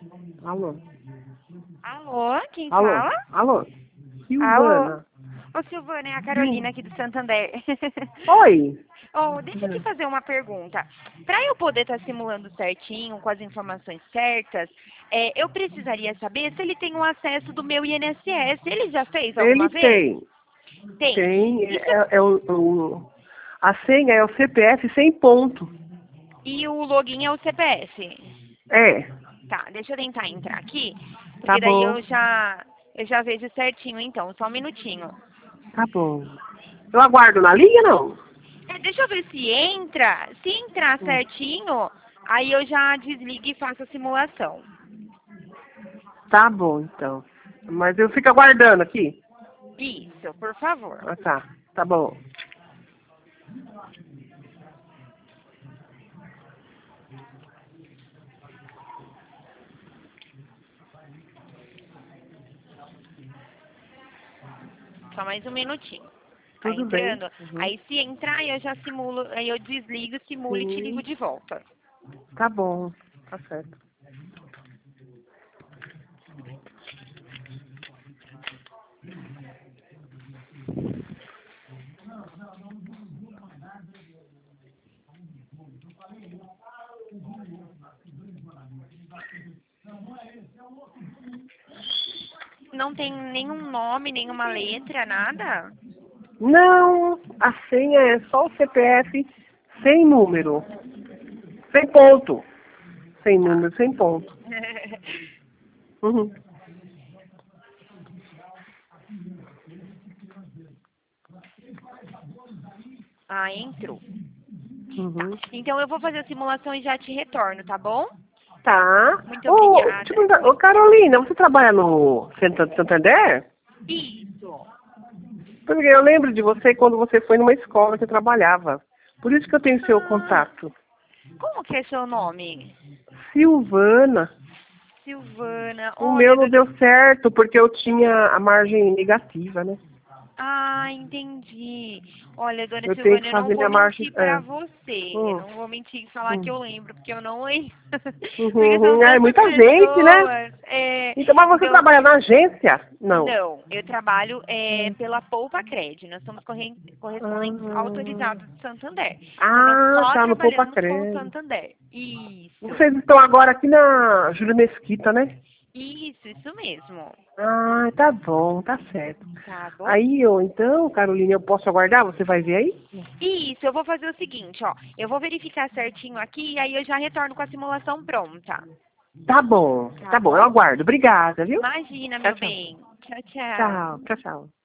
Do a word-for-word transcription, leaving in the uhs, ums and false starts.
Alô? Alô, quem Alô? fala? Alô? Alô? Silvana? Ô, Silvana, é a Carolina aqui do Santander. Oi? Oh, deixa eu te fazer uma pergunta. Para eu poder estar simulando certinho, com as informações certas, é, eu precisaria saber se ele tem o acesso do meu I N S S. Ele já fez Ele alguma vez? tem. Tem. Tem. E, É, é o, o- a senha é o C P F sem ponto. e o login é o C P F? É. Tá, deixa eu tentar entrar aqui, Tá porque daí bom. eu já, eu já vejo certinho então, só um minutinho. Tá bom. Eu aguardo na linha, não? É, deixa eu ver se entra. Se entrar Hum. certinho, aí eu já desligo e faço a simulação. Tá bom, então. Mas eu fico aguardando aqui. Isso, por favor. Ah, tá. Tá bom. Só mais um minutinho. Tá Tudo bem. entrando? Uhum. Aí se entrar, eu já simulo, aí eu desligo, simulo e te ligo Sim. de volta. Tá bom. Tá certo. Não tem nenhum nome, nenhuma letra, nada? Não, a senha é só o C P F sem número. Sem ponto. Sem Tá. número, sem ponto. Uhum. Ah, entrou. Tá. Uhum. Então eu vou fazer a simulação e já te retorno, tá bom? Tá. Muito Ô, deixa eu obrigada. perguntar, ô Oi. Carolina, você trabalha no Centro de Santander? Isso. Porque eu lembro de você quando você foi numa escola que eu trabalhava. Por isso que eu tenho seu Ah, contato. como que é seu nome? Silvana. Silvana. O meu Olha, não dona. deu certo porque eu tinha a margem negativa, né? Ah, entendi. Olha, dona Eu tenho Silvana, que eu não fazer vou minha margem. mentir pra É. você. Eu Hum, não vou mentir e falar que hum. eu lembro, porque eu não lembro. Uhum, Porque são uhum. É tantas muita gente, né? pessoas. É, Então, mas você então, trabalha na agência? Não. não, eu trabalho é, Hum. pela Poupa Cred. Nós somos corren- correspondentes Ah, autorizados de Santander. Então, nós ah, só tá no Poupa trabalhamos com o Crédito. Santander. Isso. Vocês estão agora aqui na Júlia Mesquita, né? Isso, isso mesmo. Ah, tá bom, tá certo. Tá bom? Aí, eu, então, Carolina, eu posso aguardar? Você vai ver aí? Isso, eu vou fazer o seguinte, ó. Eu vou verificar certinho aqui e aí eu já retorno com a simulação pronta. Tá bom, Tá tá bom, eu bom? aguardo. Obrigada, viu? Imagina, Tchau, meu tchau. bem. Tchau, tchau. Tchau, tchau, tchau.